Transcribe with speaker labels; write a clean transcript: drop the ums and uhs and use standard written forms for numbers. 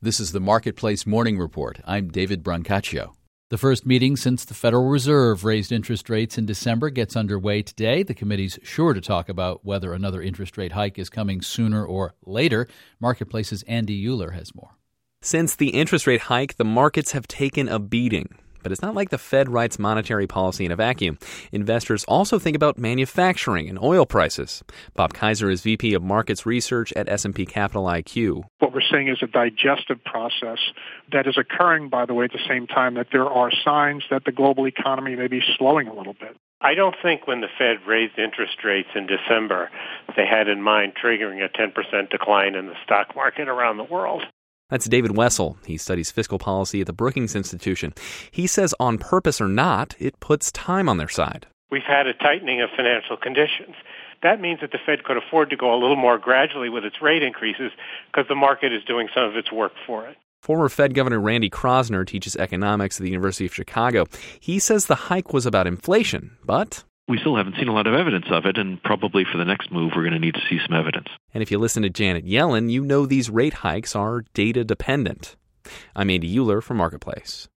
Speaker 1: This is the Marketplace Morning Report. I'm David Brancaccio. The first meeting since the Federal Reserve raised interest rates in December gets underway today. The committee's sure to talk about whether another interest rate hike is coming sooner or later. Marketplace's Andy Euler has more.
Speaker 2: Since the interest rate hike, the markets have taken a beating. But it's not like the Fed writes monetary policy in a vacuum. Investors also think about manufacturing and oil prices. Bob Kaiser is VP of Markets Research at S&P Capital IQ.
Speaker 3: What we're seeing is a digestive process that is occurring, by the way, at the same time that there are signs that the global economy may be slowing a little bit.
Speaker 4: I don't think when the Fed raised interest rates in December, they had in mind triggering a 10% decline in the stock market around the world.
Speaker 2: That's David Wessel. He studies fiscal policy at the Brookings Institution. He says on purpose or not, it puts time on their side.
Speaker 4: We've had a tightening of financial conditions. That means that the Fed could afford to go a little more gradually with its rate increases because the market is doing some of its work for it.
Speaker 2: Former Fed Governor Randy Kroszner teaches economics at the University of Chicago. He says the hike was about inflation, but
Speaker 5: we still haven't seen a lot of evidence of it, and probably for the next move, we're going to need to see some evidence.
Speaker 2: And if you listen to Janet Yellen, you know these rate hikes are data dependent. I'm Andy Euler for Marketplace.